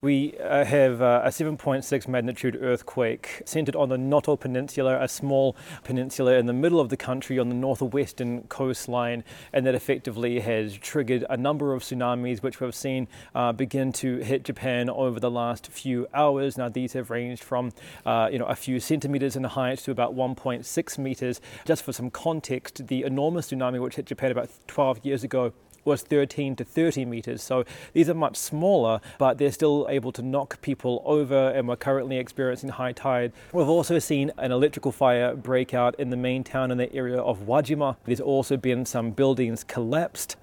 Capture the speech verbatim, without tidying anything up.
We uh, have uh, a seven point six magnitude earthquake centered on the Noto Peninsula, a small peninsula in the middle of the country on the northwestern coastline, and that effectively has triggered a number of tsunamis which we've seen uh, begin to hit Japan over the last few hours. Now, these have ranged from uh, you know a few centimeters in height to about one point six meters. Just for some context, the enormous tsunami which hit Japan about twelve years ago was thirteen to thirty meters. So these are much smaller, but they're still able to knock people over, and we're currently experiencing high tide. We've also seen an electrical fire break out in the main town in the area of Wajima. There's also been some buildings collapsed.